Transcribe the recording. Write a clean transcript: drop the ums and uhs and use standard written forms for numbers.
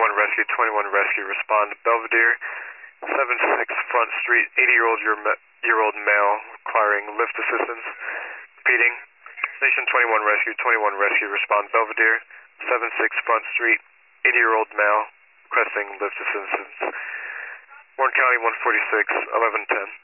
21 Rescue, 21 Rescue, respond. Belvedere, 76 Front Street, 80-year-old male requiring lift assistance. Repeating. Station 21 Rescue, 21 Rescue, respond. Belvedere, 76 Front Street, 80-year-old male requesting lift assistance. Warren County 146, 1110.